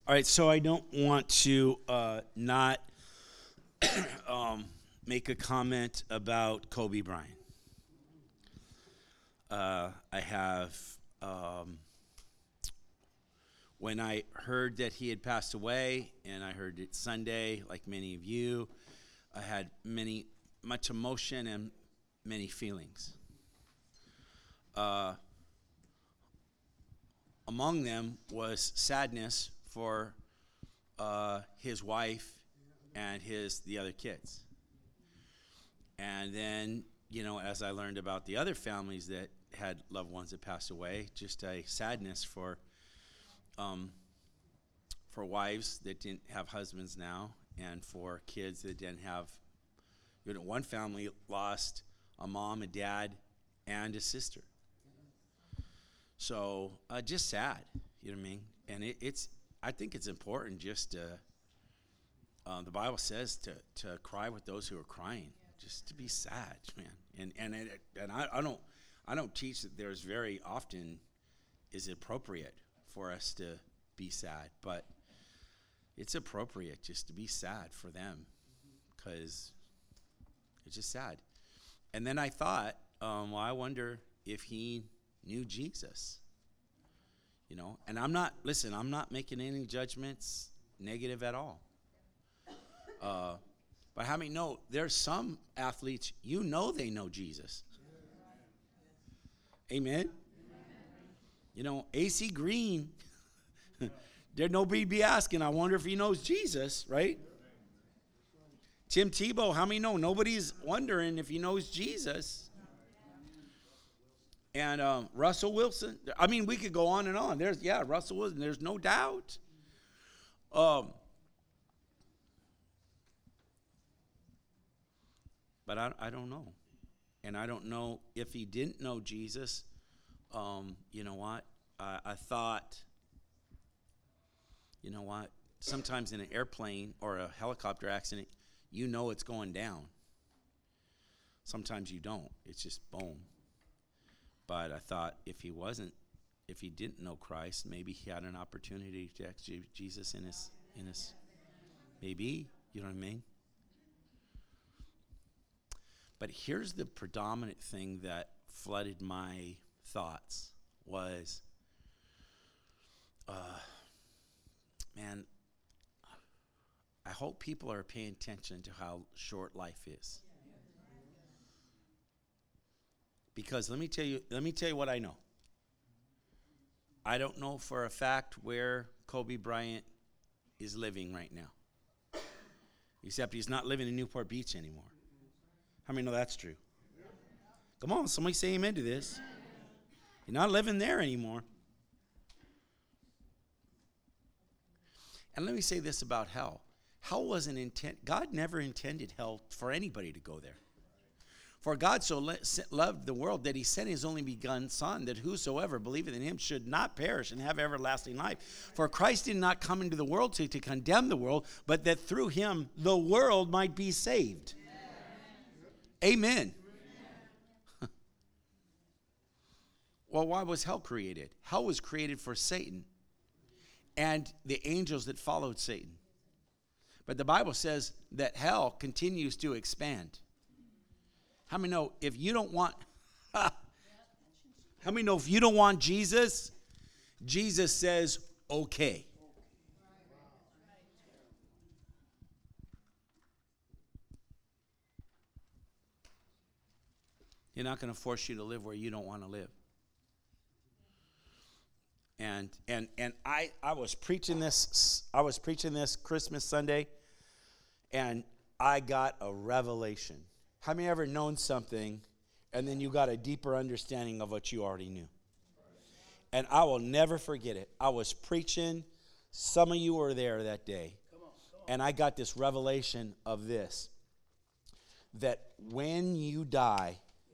All right, so I don't want to not make a comment about Kobe Bryant. I have, when I heard that he had passed away, and I heard it Sunday, like many of you, I had much emotion and many feelings. Among them was sadness for his wife and the other kids. And then, as I learned about the other families that had loved ones that passed away, just a sadness for wives that didn't have husbands now, and for kids that didn't have. One family lost a mom, a dad, and a sister. So just sad, you know what I mean? And I think it's important just to, the Bible says to cry with those who are crying, just to be sad, man. And I don't teach that there's very often is appropriate for us to be sad, but it's appropriate just to be sad for them because it's just sad. And then I thought, I wonder if he knew Jesus, and I'm not making any judgments negative at all. But how many know there's some athletes, they know Jesus? Amen. AC Green, there'd nobody be asking, I wonder if he knows Jesus, right? Tim Tebow, how many know nobody's wondering if he knows Jesus? And Russell Wilson, we could go on and on. Russell Wilson, there's no doubt. But I don't know. And I don't know if he didn't know Jesus. You know what? I thought, sometimes in an airplane or a helicopter accident, it's going down. Sometimes you don't. It's just boom. But I thought if he didn't know Christ, maybe he had an opportunity to ask Jesus in his, maybe, you know what I mean? But here's the predominant thing that flooded my thoughts was, man, I hope people are paying attention to how short life is. Because let me tell you what I know. I don't know for a fact where Kobe Bryant is living right now. Except he's not living in Newport Beach anymore. How many know that's true? Come on, somebody say amen to this. You're not living there anymore. And let me say this about hell. Hell wasn't God never intended hell for anybody to go there. For God so loved the world that he sent his only begotten Son, that whosoever believeth in him should not perish and have everlasting life. For Christ did not come into the world to condemn the world, but that through him the world might be saved. Amen. Well, why was hell created? Hell was created for Satan and the angels that followed Satan. But the Bible says that hell continues to expand. How many know if you don't want Jesus, Jesus says, okay. He's not going to force you to live where you don't want to live. And I was preaching this Christmas Sunday, and I got a revelation. How many ever known something and then you got a deeper understanding of what you already knew? And I will never forget it. I was preaching. Some of you were there that day. And I got this revelation of this. That when you die,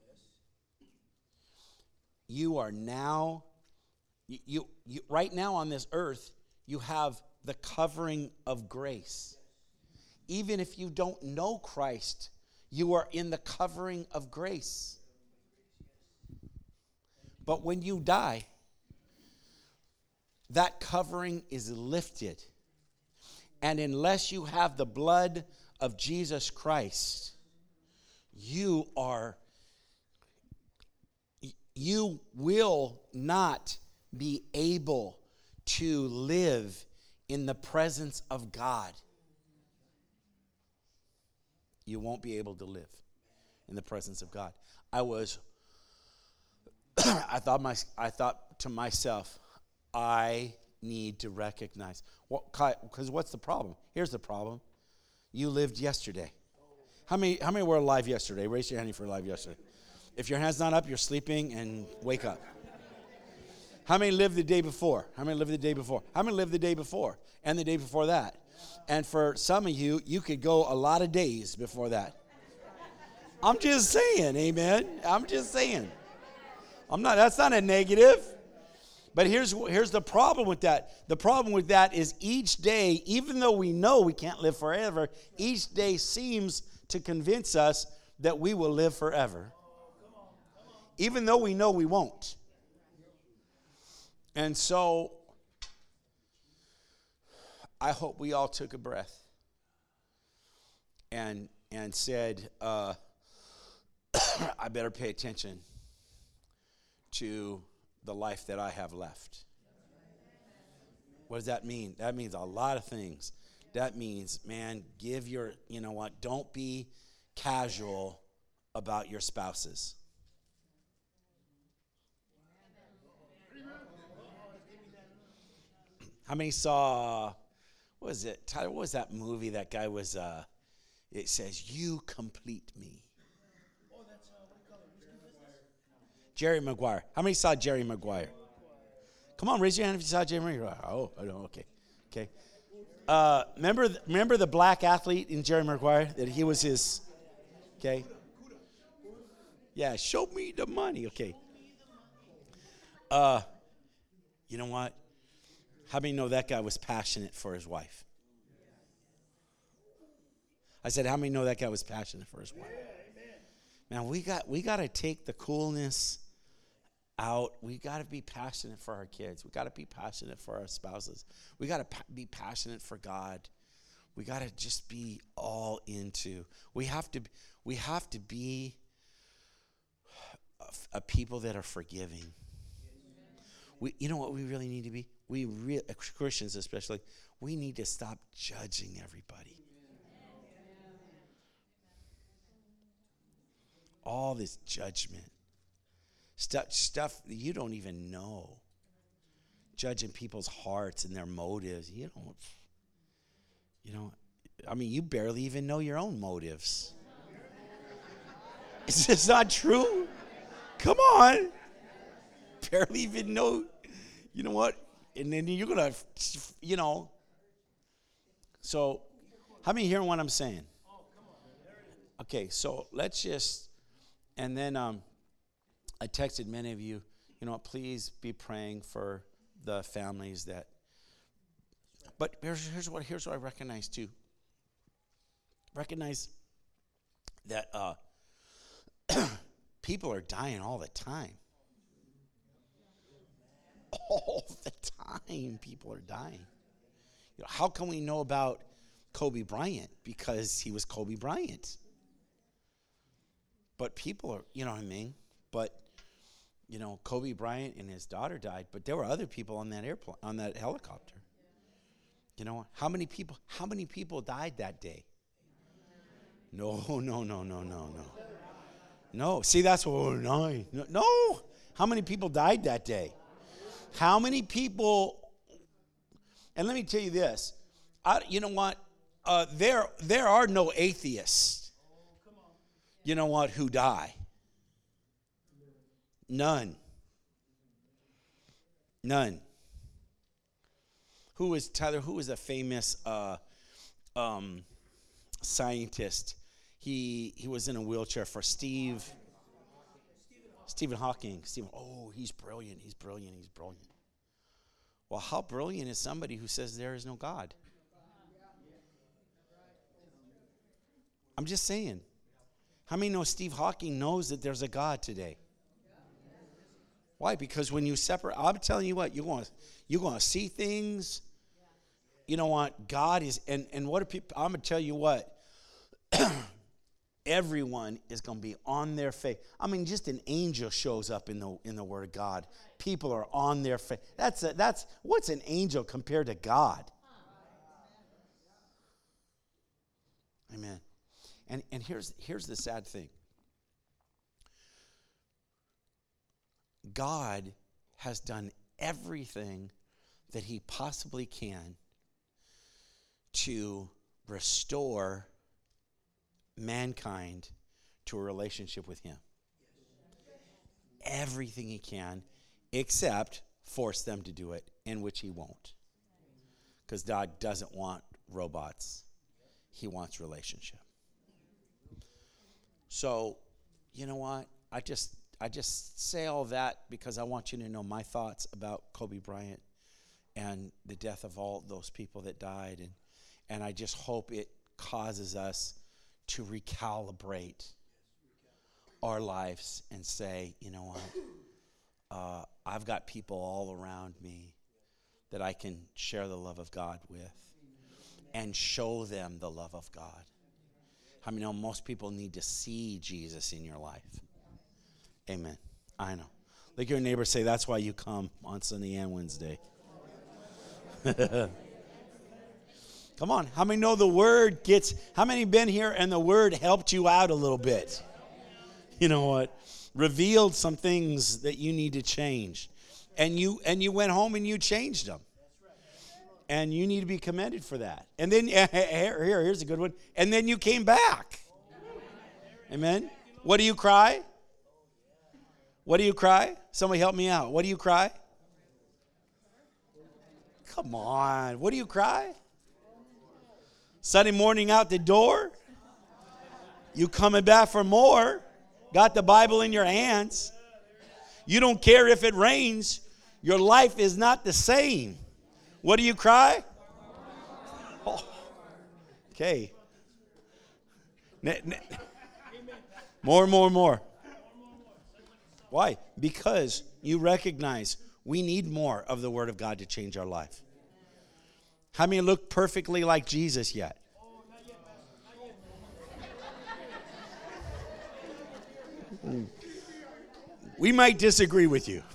you are now, you right now on this earth, you have the covering of grace. Even if you don't know Christ, you are in the covering of grace. But when you die, that covering is lifted. And unless you have the blood of Jesus Christ, you will not be able to live in the presence of God. You won't be able to live in the presence of God. I thought to myself, I need to recognize. Because what's the problem? Here's the problem. You lived yesterday. How many were alive yesterday? Raise your hand if you're alive yesterday. If your hand's not up, you're sleeping, and wake up. How many lived the day before? How many lived the day before? How many lived the day before? And the day before that? And for some of you, you could go a lot of days before that. I'm just saying, amen. I'm just saying. That's not a negative. But here's the problem with that. The problem with that is each day, even though we know we can't live forever, each day seems to convince us that we will live forever. Even though we know we won't. And so, I hope we all took a breath and said, I better pay attention to the life that I have left. What does that mean? That means a lot of things. That means, man, don't be casual about your spouses. How many saw, what was it, Tyler, what was that movie that guy was, it says, you complete me. Oh, that's, what do you call it? Jerry Maguire. How many saw Jerry Maguire? Come on, raise your hand if you saw Jerry Maguire. Oh, I don't, okay. Remember the black athlete in Jerry Maguire? That he was his, okay? Yeah, show me the money, okay. You know what? How many know that guy was passionate for his wife? I said, how many know that guy was passionate for his wife? Man, we got to take the coolness out. We got to be passionate for our kids. We got to be passionate for our spouses. We got to be passionate for God. We got to just be all into. We have to be a people that are forgiving. You know what we really need to be? Christians especially, we need to stop judging everybody. All this judgment. Stuff you don't even know. Judging people's hearts and their motives. You barely even know your own motives. Is this not true? Come on. Barely even know, you know what? And then you're going to, So, how many hearing what I'm saying? Okay, so let's just, and then I texted many of you, please be praying for the families that, but here's what I recognize too. Recognize that people are dying all the time. All the time, people are dying. How can we know about Kobe Bryant? Because he was Kobe Bryant. But people are, you know what I mean? But, Kobe Bryant and his daughter died, but there were other people on that airplane, on that helicopter. How many people died that day? No. No, see, that's what No. How many people died that day? How many people, and let me tell you this, you know what, there are no atheists, you know what, who die. None. Who was a famous scientist? He was in a wheelchair for Stephen Hawking. He's brilliant. Well, how brilliant is somebody who says there is no God? I'm just saying. How many know Steve Hawking knows that there's a God today? Why? Because when you separate, I'm telling you what, you're going to see things you know what? God is, and what are people, I'm going to tell you what. Everyone is going to be on their face. I mean, just an angel shows up in the Word of God. People are on their face. That's what's an angel compared to God? Amen. And here's the sad thing. God has done everything that he possibly can to restore mankind to a relationship with him. Everything he can, except force them to do it, in which he won't. Because God doesn't want robots. He wants relationship. So, you know what? I just say all that because I want you to know my thoughts about Kobe Bryant and the death of all those people that died. And I just hope it causes us to recalibrate our lives and say, you know what, I've got people all around me that I can share the love of God with and show them the love of God. I mean, most people need to see Jesus in your life. Amen. I know. Look your neighbor, say, that's why you come on Sunday and Wednesday. Come on, how many know the word how many been here and the word helped you out a little bit? You know what? Revealed some things that you need to change. And you went home and you changed them. And you need to be commended for that. And then, here's a good one. And then you came back. Amen? What do you cry? What do you cry? Somebody help me out. What do you cry? Come on. What do you cry? Sunday morning out the door, you coming back for more, got the Bible in your hands. You don't care if it rains. Your life is not the same. What do you cry? Oh. Okay. More. Why? Because you recognize we need more of the Word of God to change our life. How many look perfectly like Jesus yet? We might disagree with you.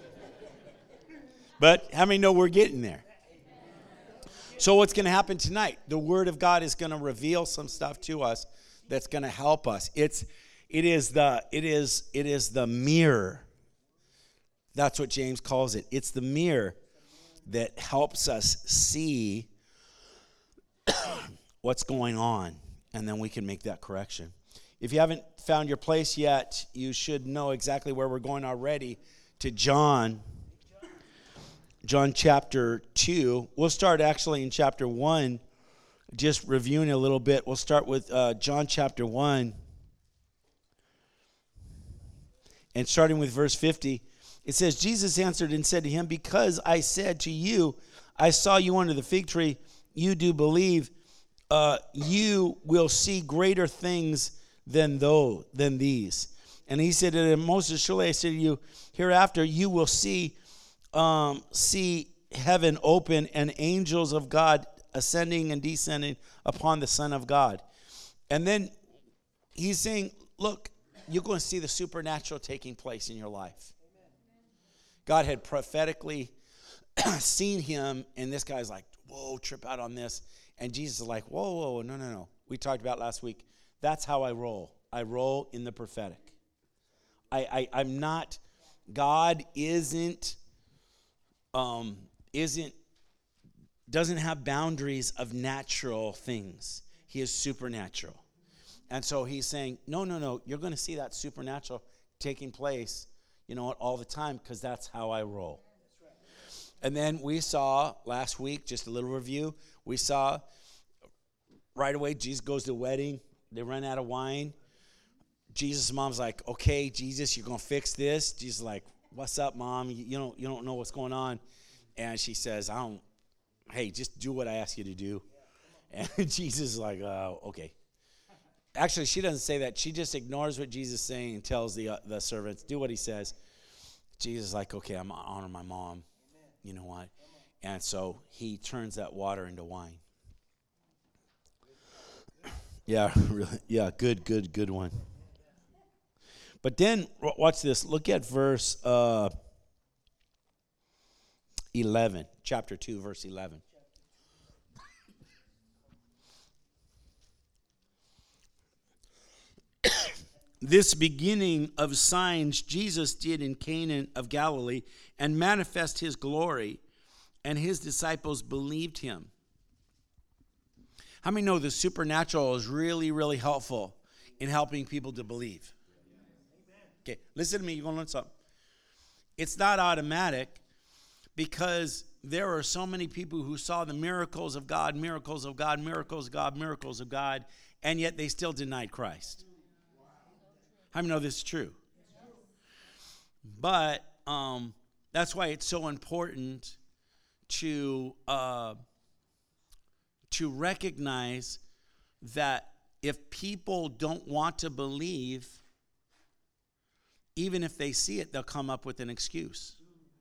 But how many know we're getting there? So what's going to happen tonight? The Word of God is going to reveal some stuff to us that's going to help us. It is the mirror. That's what James calls it. It's the mirror that helps us see what's going on, and then we can make that correction. If you haven't found your place yet, you should know exactly where we're going already, to John chapter 2. We'll start actually in chapter 1, just reviewing a little bit. We'll start with John chapter 1, and starting with verse 50. It says, Jesus answered and said to him, because I said to you, I saw you under the fig tree, you do believe, you will see greater things than these. And he said to him, most assuredly I say to you, hereafter you will see heaven open and angels of God ascending and descending upon the Son of God. And then he's saying, look, you're going to see the supernatural taking place in your life. God had prophetically seen him, and this guy's like, whoa, trip out on this. And Jesus is like, whoa, no. We talked about last week. That's how I roll. I roll in the prophetic. I'm not, God doesn't have boundaries of natural things. He is supernatural. And so he's saying, no, you're going to see that supernatural taking place, all the time, because that's how I roll. And then we saw last week, just a little review, we saw right away Jesus goes to the wedding. They run out of wine. Jesus' mom's like, okay, Jesus, you're going to fix this. Jesus is like, what's up, Mom? You don't know what's going on. And she says, hey, just do what I ask you to do. And Jesus is like, okay. Actually, she doesn't say that. She just ignores what Jesus is saying and tells the servants, do what he says. Jesus is like, okay, I'm going to honor my mom. You know what? And so he turns that water into wine. Yeah, really. Yeah, good one. But then, watch this. Look at verse 11, chapter 2, verse 11. This beginning of signs Jesus did in Cana of Galilee and manifest his glory, and his disciples believed him. How many know the supernatural is really, really helpful in helping people to believe? Okay, listen to me. You're going to learn something. It's not automatic, because there are so many people who saw the miracles of God, miracles of God, miracles of God, miracles of God, and yet they still denied Christ. How many know this is true? But that's why it's so important to recognize that if people don't want to believe, even if they see it, they'll come up with an excuse.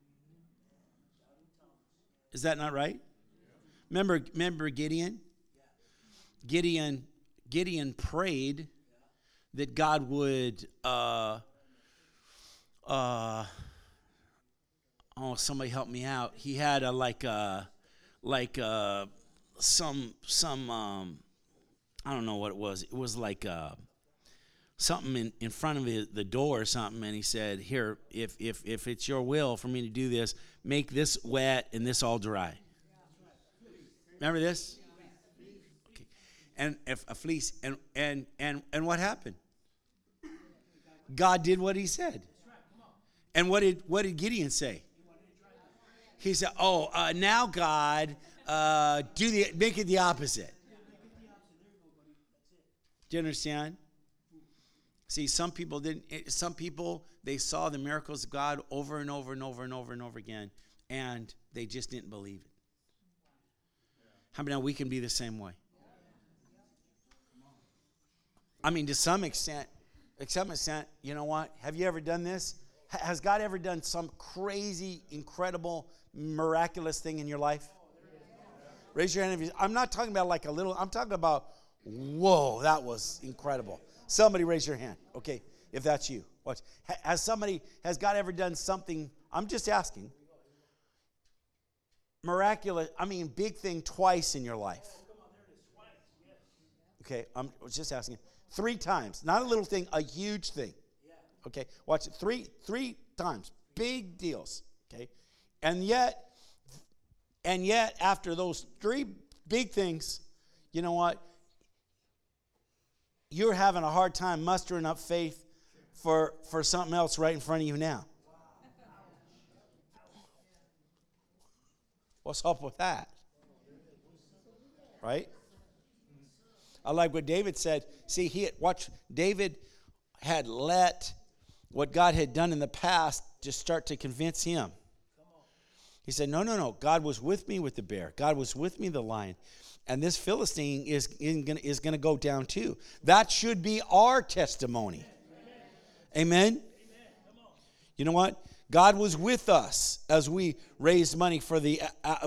Is that not right? Remember Gideon? Gideon prayed that God would somebody help me out. He had some I don't know what it was. It was like something in front of the door or something, and he said, "Here, if it's your will for me to do this, make this wet and this all dry." Remember this? Okay. And if a fleece, and what happened? God did what he said. And what did Gideon say? He said, now God, make it the opposite. Do you understand? See, some people didn't. Some people, they saw the miracles of God over and over and over and over and over again, and they just didn't believe it. How many know we can be the same way? I mean, to some extent, you know what? Have you ever done this? Has God ever done some crazy, incredible, miraculous thing in your life? Raise your hand if you. I'm not talking about like a little. I'm talking about, whoa, that was incredible. Somebody raise your hand, okay, if that's you. Watch. Has God ever done something, I'm just asking, miraculous, big thing twice in your life? Okay, I was just asking. 3 times, not a little thing, a huge thing. Okay, watch it. 3 times, big deals. Okay, and yet after those 3 big things, you know what? You're having a hard time mustering up faith for something else right in front of you now. What's up with that? Right? I like what David said. See, David had let what God had done in the past just start to convince him. He said, no, God was with me with the bear. God was with me, the lion. And this Philistine is going to go down too. That should be our testimony. Amen? You know what? God was with us as we raised money for the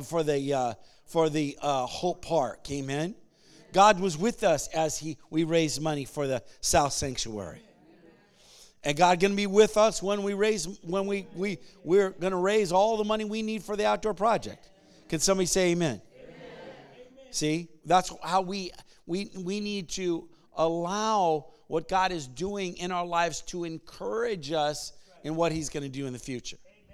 Hope Park. Amen? God was with us as we raised money for the South Sanctuary. And God going to be with us when we're going to raise all the money we need for the outdoor project. Can somebody say amen? See, that's how we need to allow what God is doing in our lives to encourage us in what he's going to do in the future.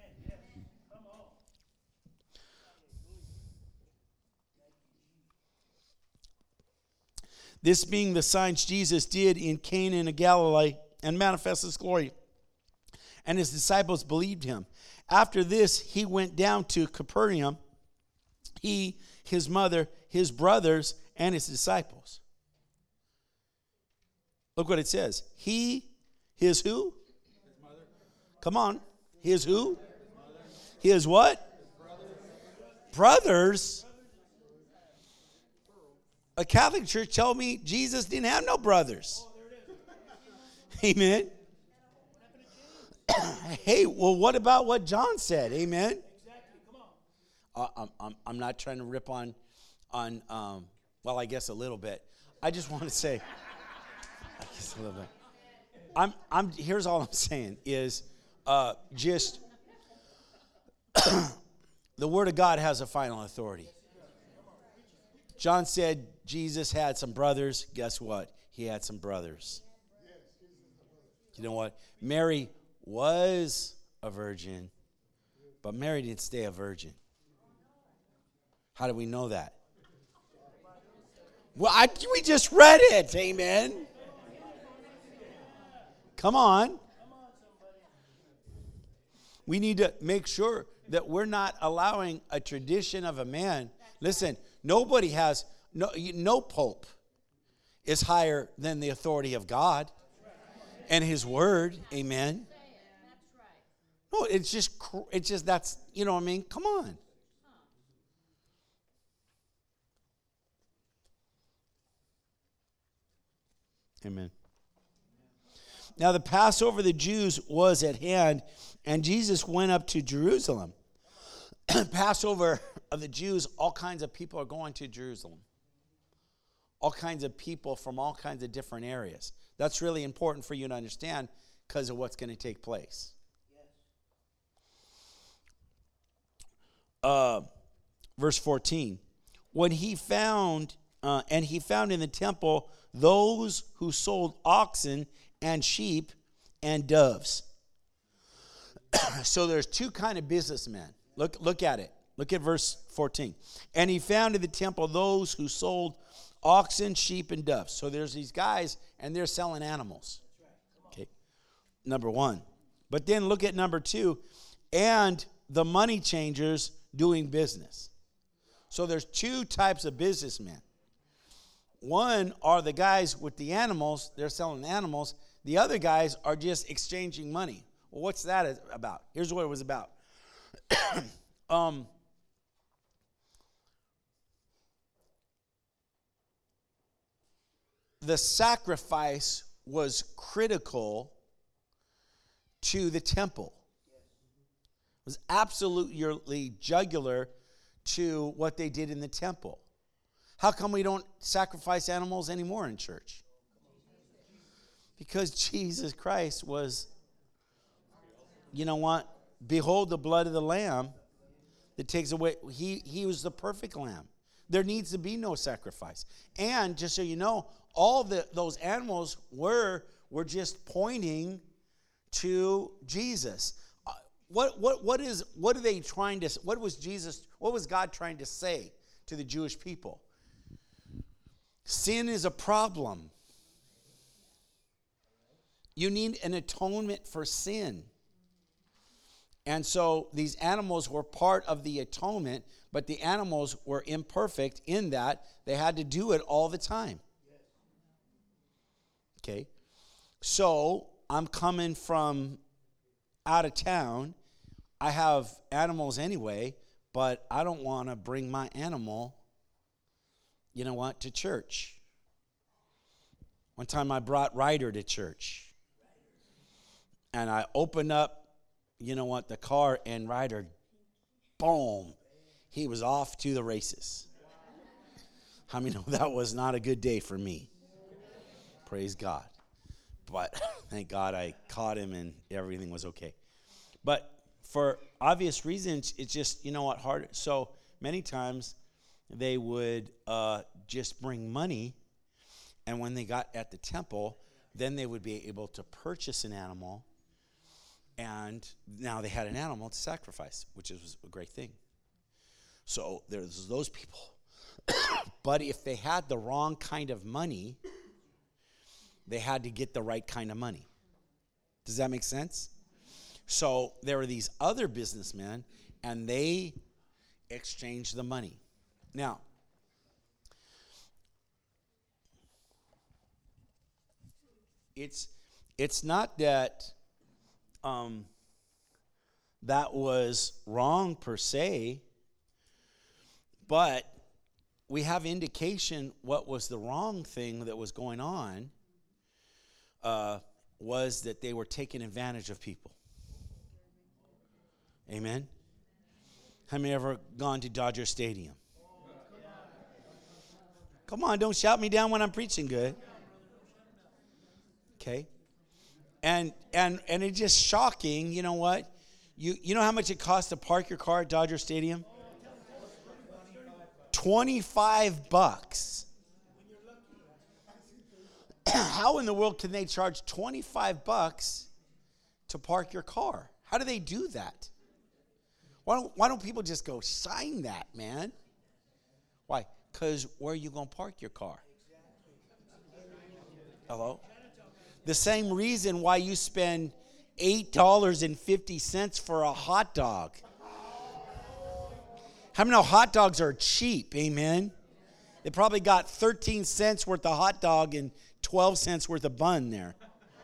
This being the signs Jesus did in Cana of Galilee and manifest his glory, and his disciples believed him. After this, he went down to Capernaum, he, his mother, his brothers, and his disciples. Look what it says. His who? His mother. Come on. His who? His what? Brothers. A Catholic church told me Jesus didn't have no brothers. Amen. Hey, well, what about what John said? Amen. I'm not trying to rip on well, I guess a little bit. I just want to say, I guess a little bit. Here's all I'm saying is just the Word of God has a final authority. John said Jesus had some brothers. Guess what? He had some brothers. You know what? Mary was a virgin, but Mary didn't stay a virgin. How do we know that? Well, we just read it. Amen. Come on. We need to make sure that we're not allowing a tradition of a man. Listen, nobody has, no pope is higher than the authority of God and his word. Amen. No, it's just that's, you know what I mean? Come on. Amen. Now the Passover of the Jews was at hand, and Jesus went up to Jerusalem. Passover of the Jews, all kinds of people are going to Jerusalem. All kinds of people from all kinds of different areas. That's really important for you to understand because of what's going to take place. Verse 14. When he found, and he found in the temple those who sold oxen and sheep and doves. So there's two kind of businessmen. Look at it. Look at verse 14. And he found in the temple those who sold oxen, sheep, and doves. So there's these guys, and they're selling animals. Okay, number one. But then look at number two. And the money changers doing business. So there's two types of businessmen. One are the guys with the animals. They're selling animals. The other guys are just exchanging money. Well, what's that about? Here's what it was about. The sacrifice was critical to the temple. It was absolutely jugular to what they did in the temple. How come we don't sacrifice animals anymore in church? Because Jesus Christ was, you know what? Behold the blood of the Lamb that takes away. He was the perfect Lamb. There needs to be no sacrifice. And just so you know, all those animals were just pointing to Jesus. What are they trying to? What was God trying to say to the Jewish people? Sin is a problem. You need an atonement for sin. And so these animals were part of the atonement, but the animals were imperfect in that they had to do it all the time. Okay. So I'm coming from out of town. I have animals anyway, but I don't want to bring my animal, you know what, to church. One time I brought Ryder to church. And I opened up, you know what, the car, and Ryder, boom, he was off to the races. How many know that was not a good day for me? Praise God. But thank God I caught him and everything was okay. But for obvious reasons, it's just, you know what, hard. So many times they would just bring money, and when they got at the temple, then they would be able to purchase an animal, and now they had an animal to sacrifice, which was a great thing. So there's those people. But if they had the wrong kind of money, they had to get the right kind of money. Does that make sense? So there were these other businessmen, and they exchanged the money. Now, it's not that that was wrong per se, but we have indication what was the wrong thing that was going on was that they were taking advantage of people. Amen? How many ever gone to Dodger Stadium? Come on, don't shout me down when I'm preaching good. Okay? And it's just shocking, you know what? You know how much it costs to park your car at Dodger Stadium? $25. How in the world can they charge $25 to park your car? How do they do that? Why don't people just go sign that, man? Why? Because where are you going to park your car? Hello? The same reason why you spend $8.50 for a hot dog. How many know hot dogs are cheap? Amen. They probably got 13 cents worth of hot dog and 12 cents worth of bun there.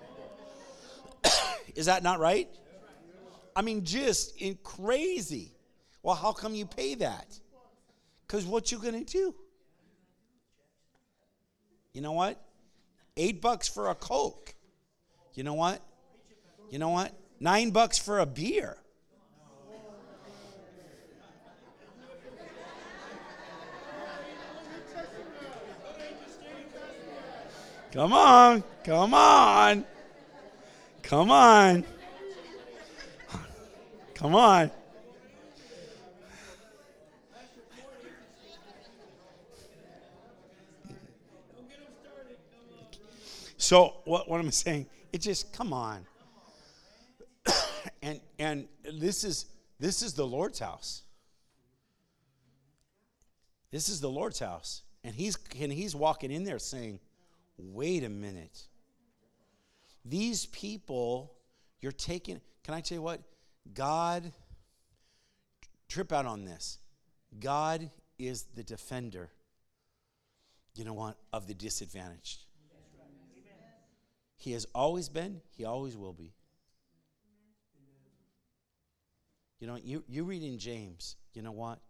Is that not right? I mean, just crazy. Well, how come you pay that? Because what you going to do? You know what? $8 for a Coke. You know what? You know what? $9 for a beer. Come on. Come on. Come on. Come on. So what am I saying? It just, come on. and this is the Lord's house. This is the Lord's house. And he's walking in there saying, wait a minute. These people, you're taking, can I tell you what? God, trip out on this. God is the defender, you know what, of the disadvantaged. He has always been, he always will be. You know, you read in James, you know what?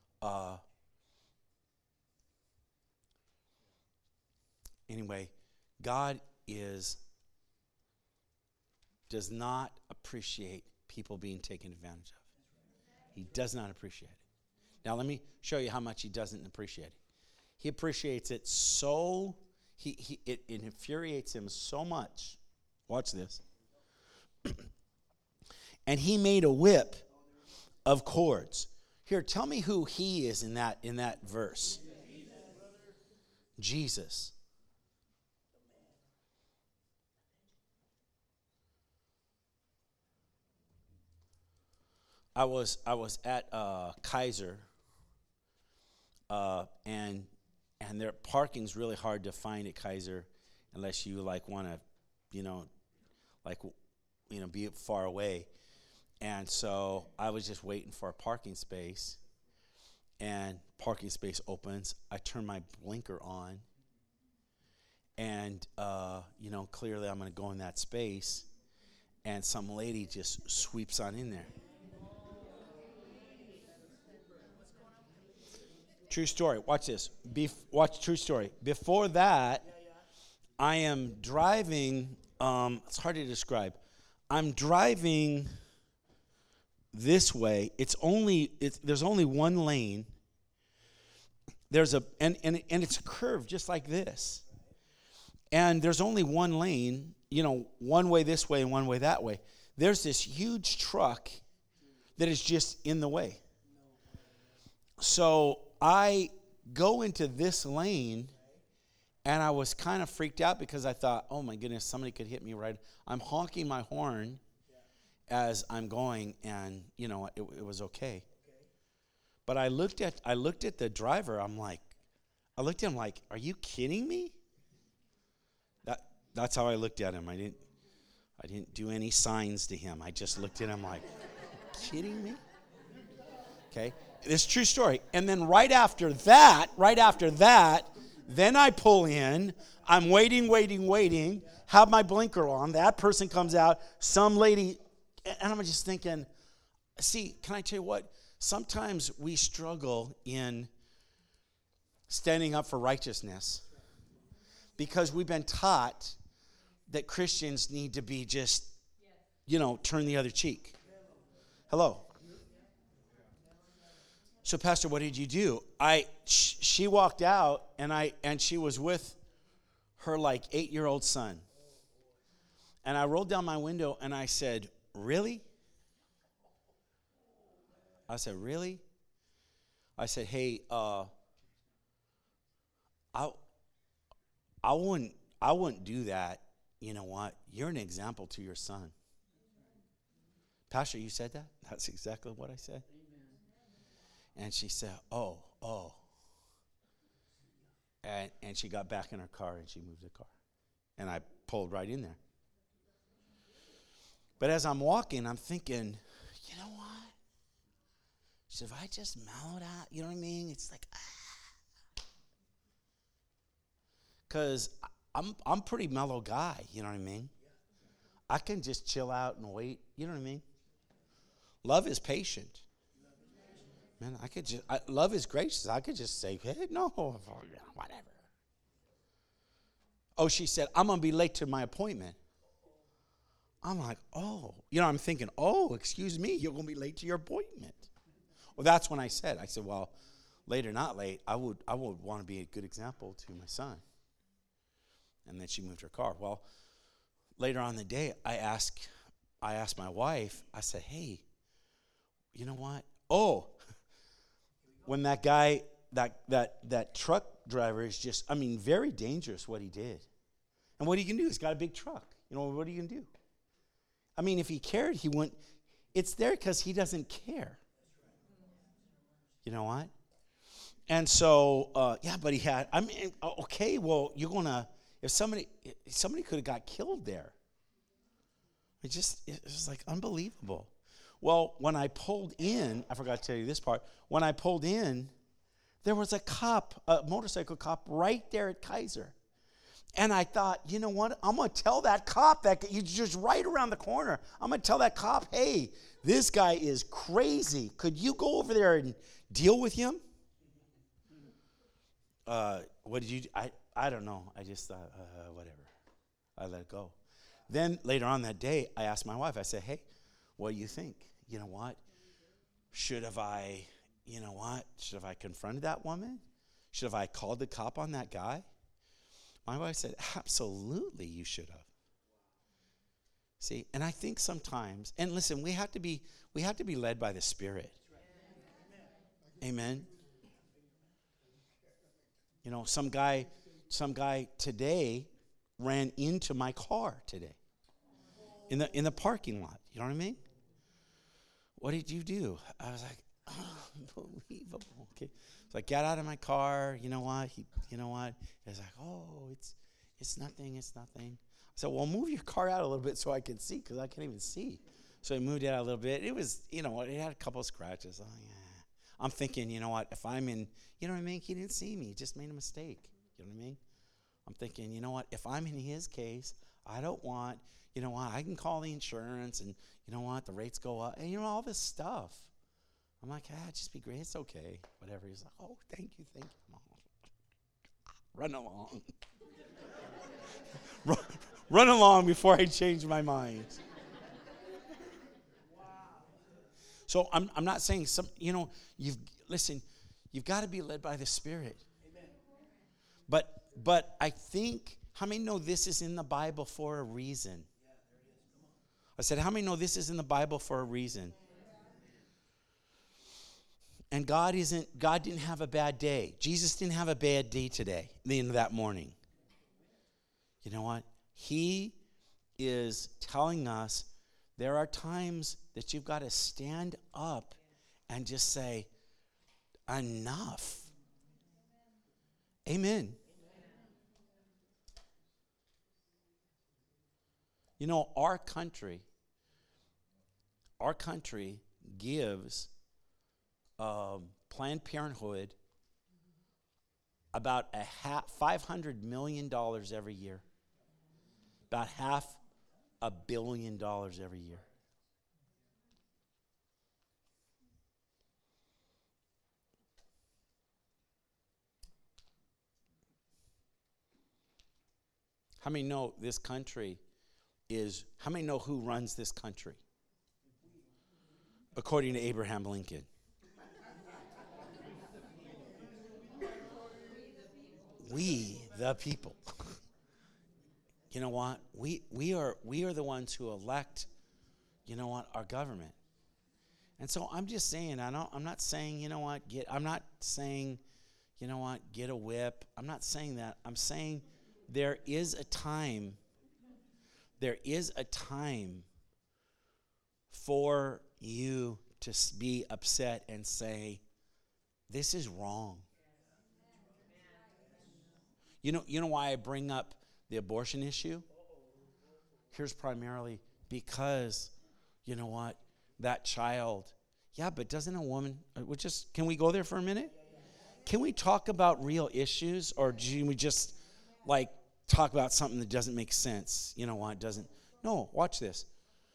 Anyway, God does not appreciate people being taken advantage of. He does not appreciate it. Now let me show you how much he doesn't appreciate it. He appreciates it so, it infuriates him so much. Watch this. And he made a whip of cords. Here, tell me who he is in that verse. Jesus. I was at Kaiser, and their parking's really hard to find at Kaiser unless you want to, be far away. And so I was just waiting for a parking space, and parking space opens. I turn my blinker on, and clearly I'm going to go in that space, and some lady just sweeps on in there. True story. Watch this. True story. Before that, I am driving. It's hard to describe. I'm driving this way. There's only one lane. And it's a curve just like this. And there's only one lane. One way this way and one way that way. There's this huge truck that is just in the way. So I go into this lane, and I was kind of freaked out because I thought, oh my goodness, somebody could hit me right. I'm honking my horn as I'm going, and it was okay. But I looked at the driver. I looked at him like, are you kidding me? That's how I looked at him. I didn't do any signs to him. I just looked at him like, are you kidding me? Okay. It's a true story. And then right after that, then I pull in. I'm waiting, have my blinker on. That person comes out, some lady, and I'm just thinking, see, can I tell you what? Sometimes we struggle in standing up for righteousness because we've been taught that Christians need to be just, turn the other cheek. Hello. So, Pastor, what did you do? She walked out, and she was with her like 8-year-old son. And I rolled down my window and I said, "Really?" I said, "Really?" I said, "Hey, I wouldn't do that. You know what? You're an example to your son." Pastor, you said that? That's exactly what I said. And she said, oh. And she got back in her car and she moved the car. And I pulled right in there. But as I'm walking, I'm thinking, you know what? She said, if I just mellowed out, you know what I mean? It's like, because I'm a pretty mellow guy, you know what I mean? I can just chill out and wait, you know what I mean? Love is patient. Man, love is gracious. I could just say, hey, no, whatever. Oh, she said, I'm going to be late to my appointment. I'm like, oh. You know, I'm thinking, oh, excuse me, you're going to be late to your appointment. Well, that's when I said, well, late or not late, I would want to be a good example to my son. And then she moved her car. Well, later on in the day, I asked my wife, I said, hey, you know what? Oh, when that guy, that truck driver is just, very dangerous what he did. And what he can do, he's got a big truck. You know, what are you going to do? If he cared, he wouldn't. It's there because he doesn't care. You know what? And so, but he had, okay, well, you're going to, if somebody could have got killed there. It was like unbelievable. Well, when I pulled in, I forgot to tell you this part. When I pulled in, there was a motorcycle cop right there at Kaiser. And I thought, you know what? I'm going to tell that cop that he's just right around the corner. I'm going to tell that cop, hey, this guy is crazy. Could you go over there and deal with him? What did you do? I don't know. I just thought, whatever. I let it go. Then later on that day, I asked my wife, I said, hey, what do you think? You know what? Should have I confronted that woman? Should have I called the cop on that guy? My wife said, absolutely you should have. See, and I think sometimes, and listen, we have to be led by the Spirit. Amen. You know, some guy today ran into my car today in the parking lot. You know what I mean? What did you do? I was like, unbelievable. Okay. So I got out of my car. You know what? He was like, oh, it's nothing. It's nothing. I said, well, move your car out a little bit so I can see, because I can't even see. So I moved it out a little bit. It was, it had a couple of scratches. Oh, yeah. I'm thinking, you know what? If I'm in, you know what I mean? He didn't see me. He just made a mistake. You know what I mean? I'm thinking, you know what? If I'm in his case, I don't want, you know what? I can call the insurance, and you know what? The rates go up, and all this stuff. I'm like, just be great. It's okay. Whatever. He's like, oh, thank you. Run along. Run along before I change my mind. So I'm not saying you've got to be led by the Spirit. Amen. But I think, how many know this is in the Bible for a reason? I said, how many know this is in the Bible for a reason? And God didn't have a bad day. Jesus didn't have a bad day today, that morning. You know what? He is telling us there are times that you've got to stand up and just say, enough. Amen. You know, our country gives Planned Parenthood about $500 million every year. About $500 million every year. How many know this country how many know who runs this country? According to Abraham Lincoln. We, the people. You know what? We are the ones who elect, you know what, our government. And so I'm just saying, I'm not saying, you know what, I'm not saying, you know what, get a whip. I'm not saying that. I'm saying there is a time for you to be upset and say, this is wrong. You know why I bring up the abortion issue? Here's primarily because, you know what, that child, yeah, but doesn't a woman, can we go there for a minute? Can we talk about real issues, or do we just, like, talk about something that doesn't make sense? You know what, doesn't, no, watch this.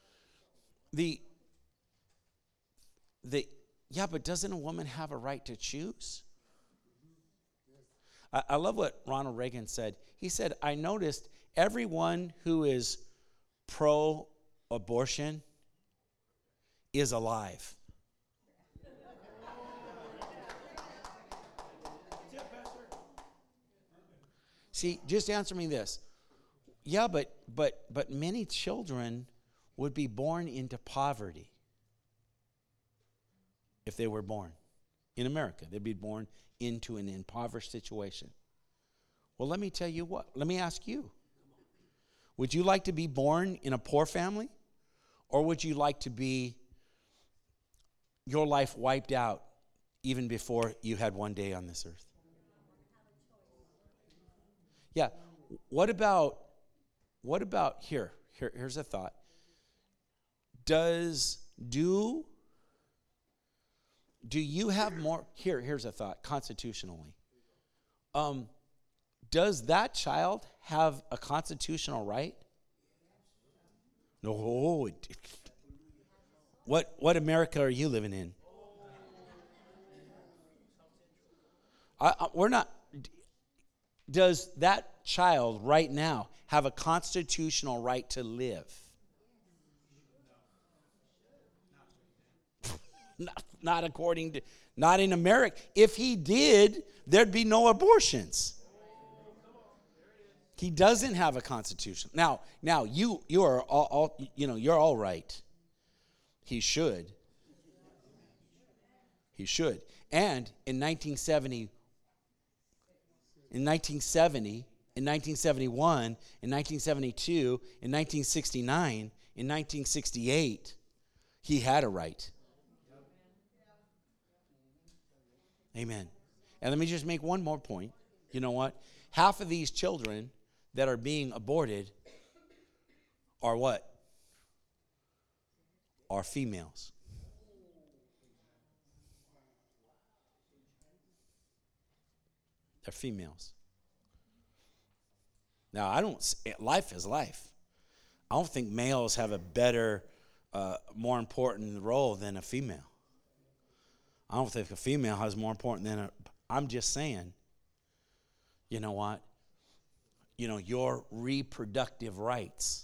Yeah, but doesn't a woman have a right to choose? I love what Ronald Reagan said. He said, I noticed everyone who is pro-abortion is alive. See, just answer me this. Yeah, but many children would be born into poverty if they were born in America. They'd be born into an impoverished situation. Well, let me tell you what. Let me ask you. Would you like to be born in a poor family? Or would you like to be your life wiped out even before you had one day on this earth? Yeah. What about here's a thought. Do you have more, here's a thought, constitutionally. Does that child have a constitutional right? No. What America are you living in? We're not. Does that child right now have a constitutional right to live? Not according to, not in America. If he did, there'd be no abortions. He doesn't have a constitution. Now you are all you're all right. He should. And in 1970, in 1971, in 1972, in 1969, in 1968, he had a right. Amen. And let me just make one more point. You know what? Half of these children that are being aborted are what? Are females. They're females. Now, life is life. I don't think males have a better, more important role than a female. I don't think a female has more important than I'm just saying, you know what? Your reproductive rights.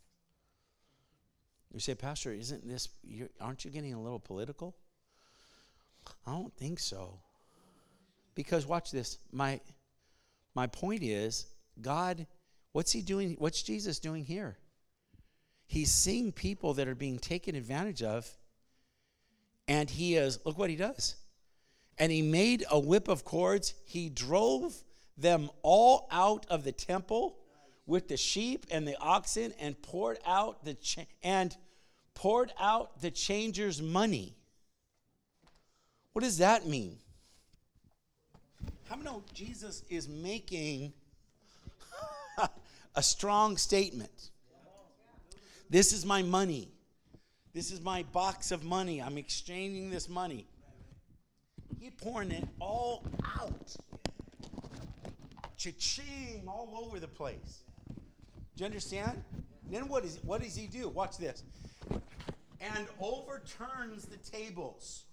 You say, Pastor, aren't you getting a little political? I don't think so. Because watch this. My point is, God, what's he doing? What's Jesus doing here? He's seeing people that are being taken advantage of, and look what he does. And he made a whip of cords. He drove them all out of the temple with the sheep and the oxen, and poured out the changer's money. What does that mean? How many know Jesus is making a strong statement? This is my money. This is my box of money. I'm exchanging this money. He's pouring it all out. Cha-ching, all over the place. Do you understand? Then what does he do? Watch this. And overturns the tables.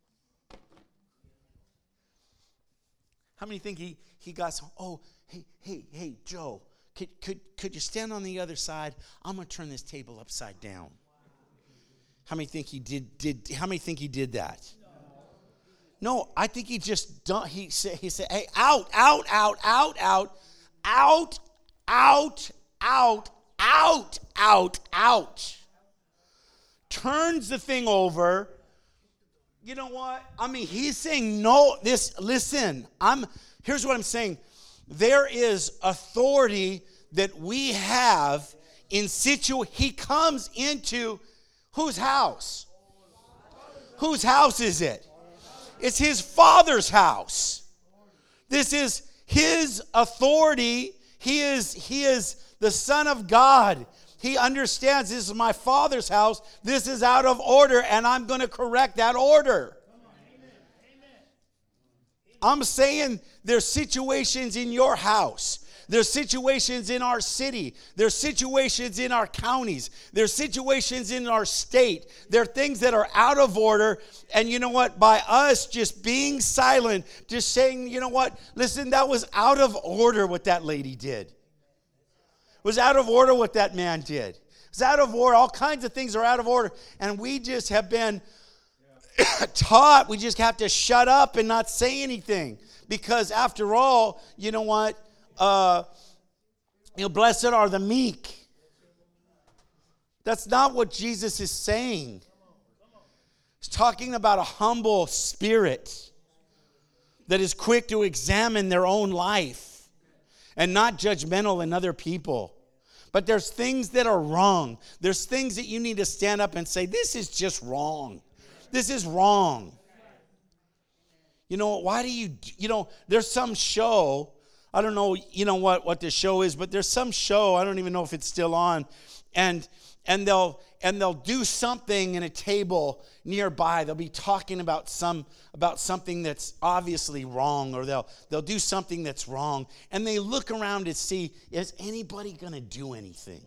How many think he got some, hey, Joe, could you stand on the other side? I'm going to turn this table upside down. How many think he did that? No, I think he just done. He said, hey, out, out, out, out, out, out, out, out, out, out, out. Turns the thing over. You know what? I mean, he's saying no. Listen. Here's what I'm saying. There is authority that we have in he comes into whose house? Whose house is it? It's his Father's house. This is his authority. He is the Son of God. He understands this is my Father's house. This is out of order, and I'm going to correct that order. I'm saying there's situations in your house. There's situations in our city. There's situations in our counties. There's situations in our state. There are things that are out of order. And you know what? By us just being silent, just saying, you know what? Listen, that was out of order what that lady did. It was out of order what that man did. It's out of order. All kinds of things are out of order. And we just have been taught we just have to shut up and not say anything. Because after all, you know what? Blessed are the meek. That's not what Jesus is saying. He's talking about a humble spirit that is quick to examine their own life and not judgmental in other people. But there's things that are wrong. There's things that you need to stand up and say, this is just wrong. This is wrong. You know, why do you there's some show, I don't know, what the show is, but there's some show, I don't even know if it's still on, and they'll do something in a table nearby. They'll be talking about something that's obviously wrong, or they'll do something that's wrong, and they look around to see, is anybody going to do anything?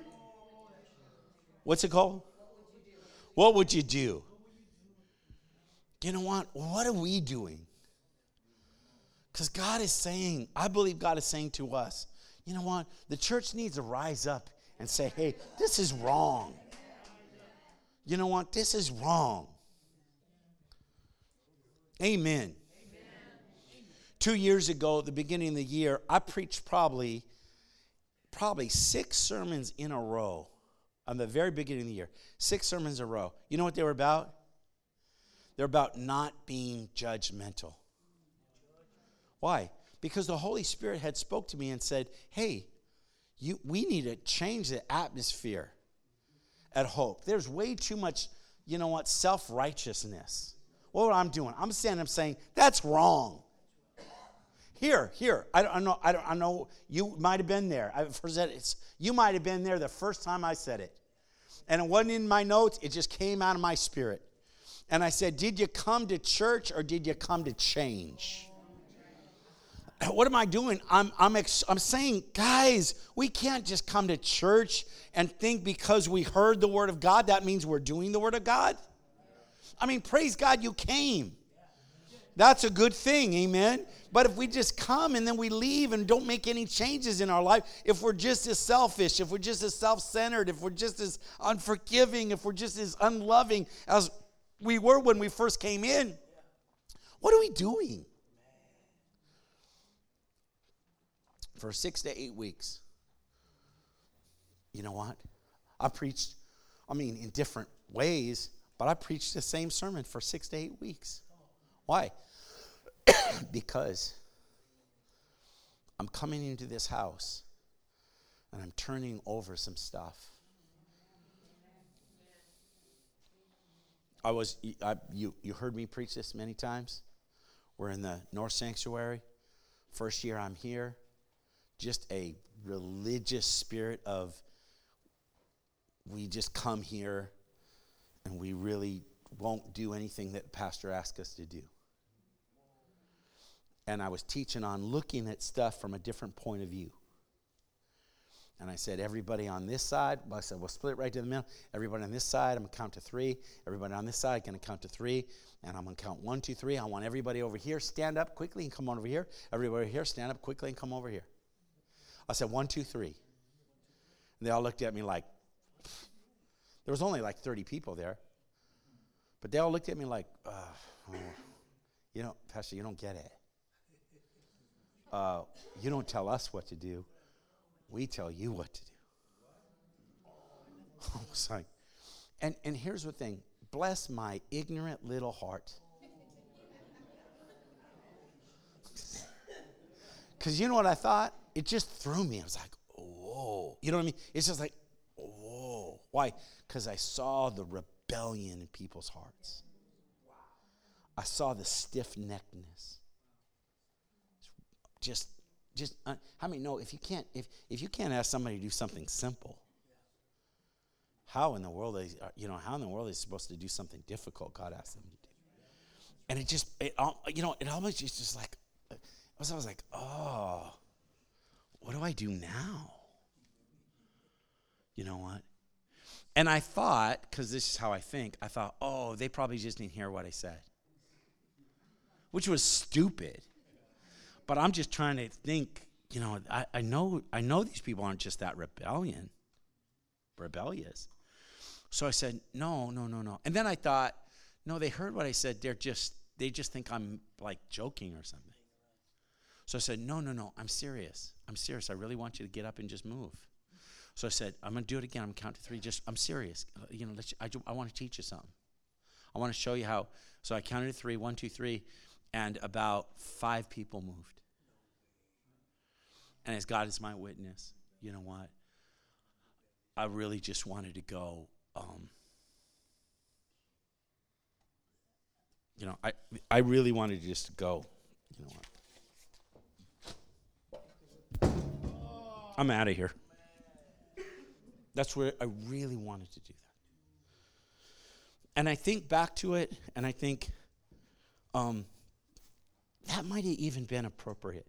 What's it called? What would you do? You know what? What are we doing? Because God is saying, I believe God is saying to us, you know what? The church needs to rise up and say, hey, this is wrong. You know what? This is wrong. Amen. 2 years ago, at the beginning of the year, I preached probably 6 sermons in a row on the very beginning of the year. 6 sermons in a row. You know what they were about? They're about not being judgmental. Why? Because the Holy Spirit had spoke to me and said, hey, we need to change the atmosphere at Hope. There's way too much, self-righteousness. What I'm doing, I'm saying, that's wrong. Here, I know, you might have been there. You might have been there the first time I said it. And it wasn't in my notes, it just came out of my spirit. And I said, did you come to church or did you come to change? What am I doing? I'm saying, guys, we can't just come to church and think because we heard the word of God, that means we're doing the word of God. I mean, praise God you came. That's a good thing, amen? But if we just come and then we leave and don't make any changes in our life, if we're just as selfish, if we're just as self-centered, if we're just as unforgiving, if we're just as unloving as we were when we first came in, what are we doing? For 6 to 8 weeks, you know what? I preached, in different ways, but I preached the same sermon for 6 to 8 weeks. Why? Because I'm coming into this house and I'm turning over some stuff. You heard me preach this many times. We're in the North Sanctuary. First year I'm here. Just a religious spirit of we just come here and we really won't do anything that pastor asks us to do. And I was teaching on looking at stuff from a different point of view. And I said, everybody on this side, I said, we'll split right to the middle. Everybody on this side, I'm going to count to 3. Everybody on this side, going to count to 3. And I'm going to count 1, 2, 3. I want everybody over here, stand up quickly and come over here. Everybody over here, stand up quickly and come over here. I said, 1, 2, 3. And they all looked at me like, there was only like 30 people there. But they all looked at me like, Pastor, you don't get it. You don't tell us what to do. We tell you what to do. I was like, and here's the thing. Bless my ignorant little heart. Because you know what I thought? It just threw me. I was like, whoa. You know what I mean? It's just like, whoa. Why? Because I saw the rebellion in people's hearts. I saw the stiff-neckedness. How many know if you can't ask somebody to do something simple, how in the world is they supposed to do something difficult God asked them to do? And it almost just like, I was like, oh, what do I do now? You know what? And I thought, because this is how I think, oh, they probably just didn't hear what I said. Which was stupid. But I'm just trying to think, I know these people aren't just that rebellious. So I said, no. And then I thought, no, they heard what I said. They just think I'm like joking or something. So I said, no, I'm serious. I really want you to get up and just move. So I said, I'm going to do it again. I'm going to count to 3. I'm serious. I want to teach you something. I want to show you how. So I counted to 3, 1, 2, 3, and about 5 people moved. And as God is my witness, you know what? I really just wanted to go. I really wanted to just go. You know what? I'm out of here. That's where I really wanted to do that. And I think back to it, and I think that might have even been appropriate.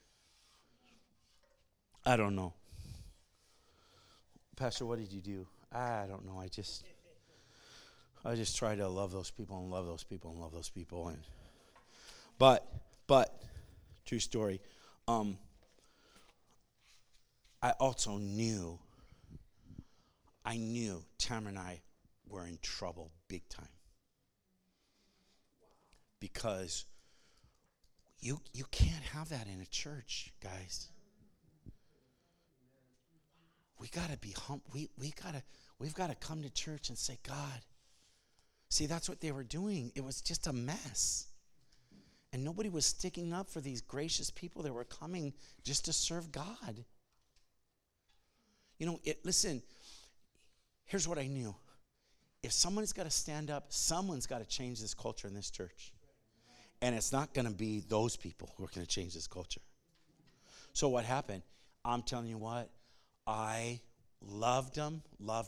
I don't know. Pastor, what did you do? I don't know. I just try to love those people and love those people and love those people. And but true story. I also knew Tamara and I were in trouble big time. Because you can't have that in a church, guys. We gotta be we've gotta come to church and say, God. See, that's what they were doing. It was just a mess. And nobody was sticking up for these gracious people that were coming just to serve God. Listen, here's what I knew. If someone's got to stand up, someone's got to change this culture in this church. And it's not going to be those people who are going to change this culture. So what happened? I'm telling you what, I loved them.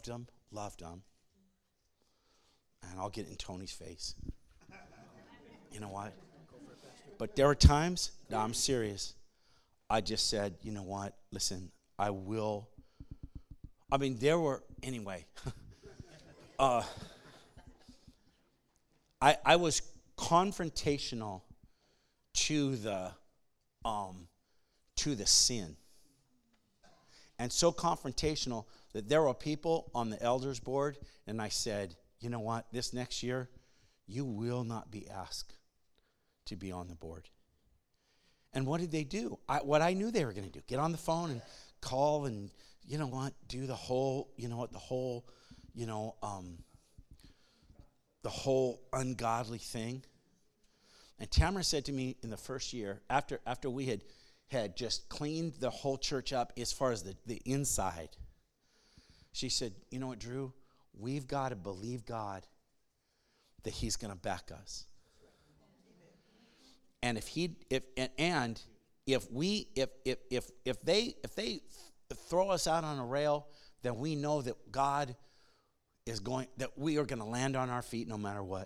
And I'll get in Tony's face. You know what? But there were times, no, I'm serious. I just said, you know what? Listen, I will. I mean, there were, anyway. I was confrontational to the sin. And so confrontational that there were people on the elders board, and I said, you know what, this next year, you will not be asked to be on the board. And what did they do? What I knew they were going to do, get on the phone and call and, you know what, do the whole ungodly thing. And Tamara said to me in the first year, after we had just cleaned the whole church up as far as the inside, she said, you know what, Drew, we've got to believe God that he's going to back us. And if they throw us out on a rail, then we know that God that we are going to land on our feet no matter what.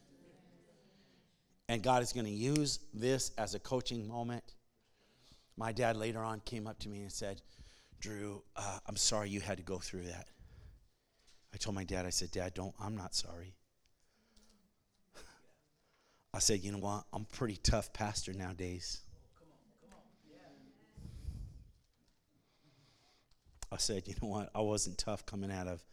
And God is going to use this as a coaching moment. My dad later on came up to me and said, Drew, I'm sorry you had to go through that. I told my dad, I said, Dad, I'm not sorry. I said, you know what? I'm a pretty tough pastor nowadays. I said, you know what? I wasn't tough coming out of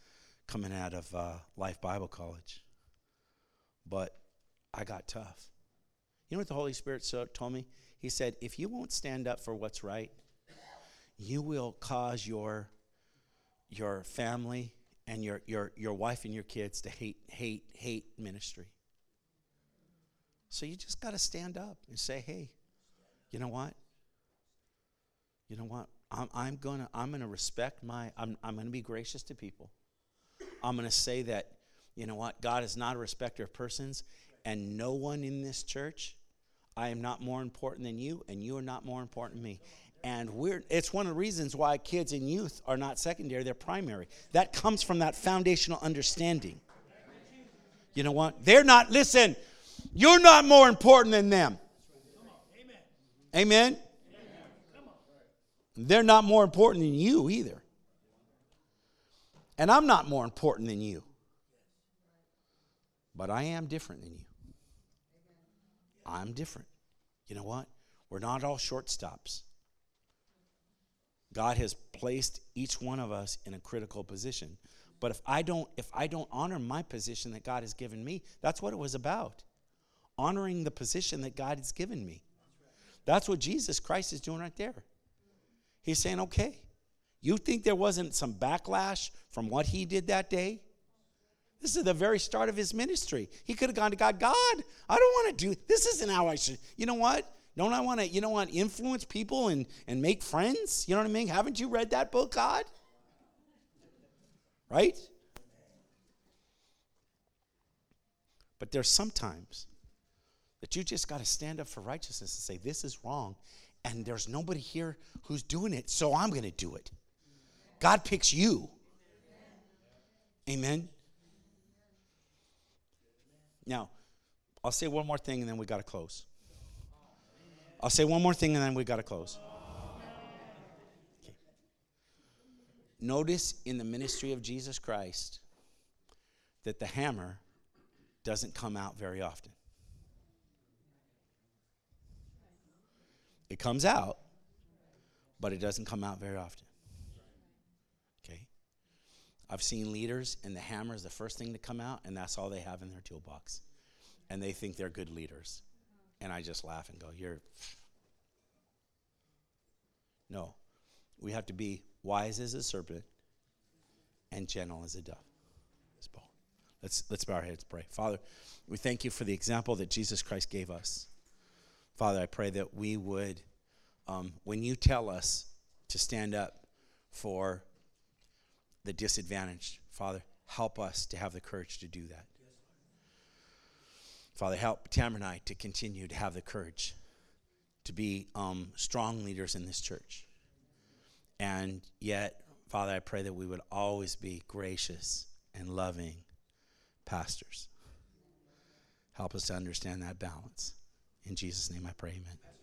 Life Bible College, but I got tough. You know what the Holy Spirit told me? He said, if you won't stand up for what's right, you will cause your family and your wife and your kids to hate ministry. So you just got to stand up and say, hey, you know what? You know what? I'm gonna respect I'm gonna be gracious to people. I'm gonna say that, you know what? God is not a respecter of persons, and no one in this church, I am not more important than you, and you are not more important than me. And it's one of the reasons why kids and youth are not secondary, they're primary. That comes from that foundational understanding. You know what? Listen, you're not more important than them. Amen? They're not more important than you either. And I'm not more important than you. But I am different than you. I'm different. You know what? We're not all shortstops. God has placed each one of us in a critical position. But if I don't honor my position that God has given me, that's what it was about. Honoring the position that God has given me. That's what Jesus Christ is doing right there. He's saying, okay, you think there wasn't some backlash from what he did that day? This is the very start of his ministry. He could have gone to God, I don't want to this isn't how I should. You know what? Don't I want to, influence people and make friends? You know what I mean? Haven't you read that book, God? Right? But there's sometimes that you just got to stand up for righteousness and say, this is wrong. And there's nobody here who's doing it, so I'm going to do it. God picks you. Amen? Now, I'll say one more thing and then we got to close. I'll say one more thing and then we got to close. Okay. Notice in the ministry of Jesus Christ that the hammer doesn't come out very often. It comes out, but it doesn't come out very often. Okay? I've seen leaders, and the hammer is the first thing to come out, and that's all they have in their toolbox. And they think they're good leaders. And I just laugh and go, No. We have to be wise as a serpent and gentle as a dove. Let's bow our heads and pray. Father, we thank you for the example that Jesus Christ gave us. Father, I pray that we would, when you tell us to stand up for the disadvantaged, Father, help us to have the courage to do that. Father, help Tamara and I to continue to have the courage to be strong leaders in this church. And yet, Father, I pray that we would always be gracious and loving pastors. Help us to understand that balance. In Jesus' name I pray, amen.